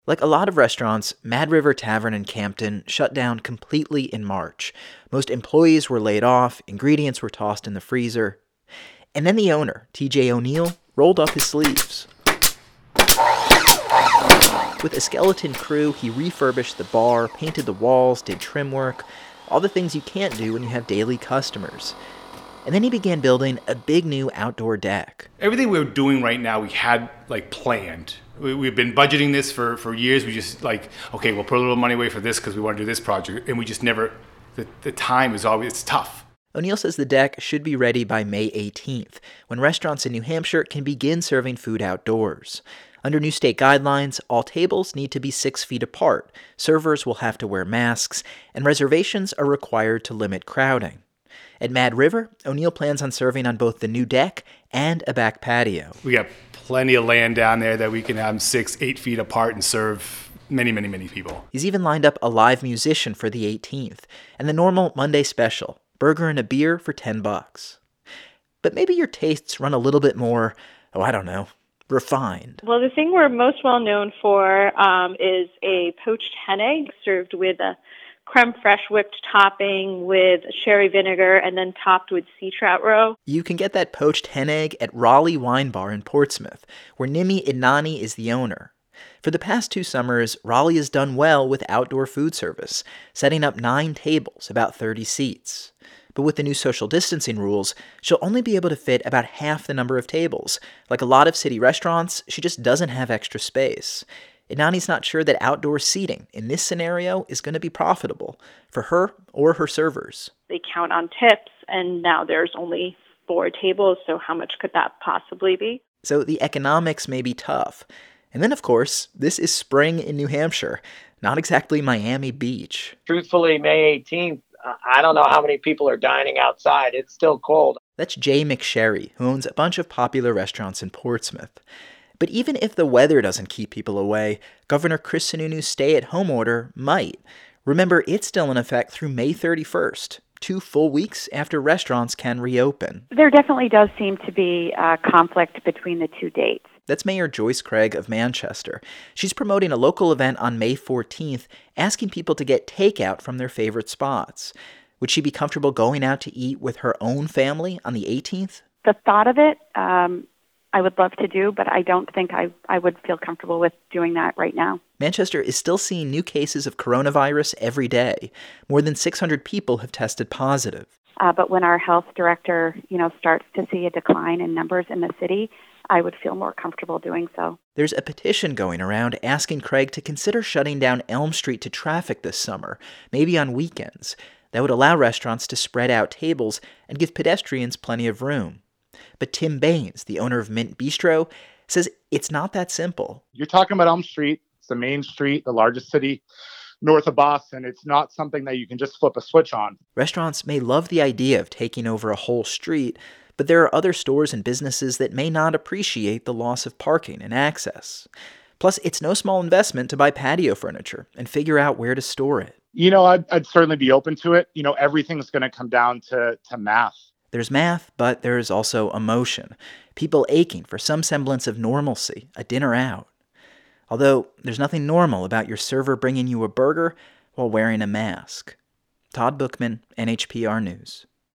Like a lot of restaurants, Mad River Tavern in Campton shut down completely in March. Most employees were laid off, ingredients were tossed in the freezer. And then the owner, TJ O'Neill, rolled up his sleeves. With a skeleton crew, he refurbished the bar, painted the walls, did trim work, all the things you can't do when you have daily customers. And then he began building a big new outdoor deck. Everything we're doing right now, we had planned. We've been budgeting this for years. We just okay, we'll put a little money away for this because we want to do this project. And we just never, the time is always, it's tough. O'Neill says the deck should be ready by May 18th, when restaurants in New Hampshire can begin serving food outdoors. Under new state guidelines, all tables need to be 6 feet apart, servers will have to wear masks, and reservations are required to limit crowding. At Mad River, O'Neill plans on serving on both the new deck and a back patio. We got plenty of land down there that we can have 6-8 feet apart and serve many, many, many people. He's even lined up a live musician for the 18th, and the normal Monday special, burger and a beer for $10. But maybe your tastes run a little bit more, refined. Well, the thing we're most well known for is a poached hen egg served with a creme fraiche whipped topping with sherry vinegar and then topped with sea trout roe. You can get that poached hen egg at Raleigh Wine Bar in Portsmouth, where Nimi Idnani is the owner. For the past 2 summers, Raleigh has done well with outdoor food service, setting up 9 tables, about 30 seats. But with the new social distancing rules, she'll only be able to fit about half the number of tables. Like a lot of city restaurants, she just doesn't have extra space. Idnani's not sure that outdoor seating in this scenario is going to be profitable for her or her servers. They count on tips, and now there's only 4 tables, so how much could that possibly be? So the economics may be tough. And then, of course, this is spring in New Hampshire, not exactly Miami Beach. Truthfully, May 18th, I don't know how many people are dining outside. It's still cold. That's Jay McSherry, who owns a bunch of popular restaurants in Portsmouth. But even if the weather doesn't keep people away, Governor Chris Sununu's stay-at-home order might. Remember, it's still in effect through May 31st, 2 full weeks after restaurants can reopen. There definitely does seem to be a conflict between the 2 dates. That's Mayor Joyce Craig of Manchester. She's promoting a local event on May 14th, asking people to get takeout from their favorite spots. Would she be comfortable going out to eat with her own family on the 18th? The thought of it, I would love to do, but I don't think I would feel comfortable with doing that right now. Manchester is still seeing new cases of coronavirus every day. More than 600 people have tested positive. But when our health director, starts to see a decline in numbers in the city, I would feel more comfortable doing so. There's a petition going around asking Craig to consider shutting down Elm Street to traffic this summer, maybe on weekends. That would allow restaurants to spread out tables and give pedestrians plenty of room. But Tim Baines, the owner of Mint Bistro, says it's not that simple. You're talking about Elm Street. It's the main street, the largest city north of Boston. It's not something that you can just flip a switch on. Restaurants may love the idea of taking over a whole street, but there are other stores and businesses that may not appreciate the loss of parking and access. Plus, it's no small investment to buy patio furniture and figure out where to store it. I'd certainly be open to it. Everything's going to come down to math. There's math, but there's also emotion. People aching for some semblance of normalcy, a dinner out. Although, there's nothing normal about your server bringing you a burger while wearing a mask. Todd Bookman, NHPR News.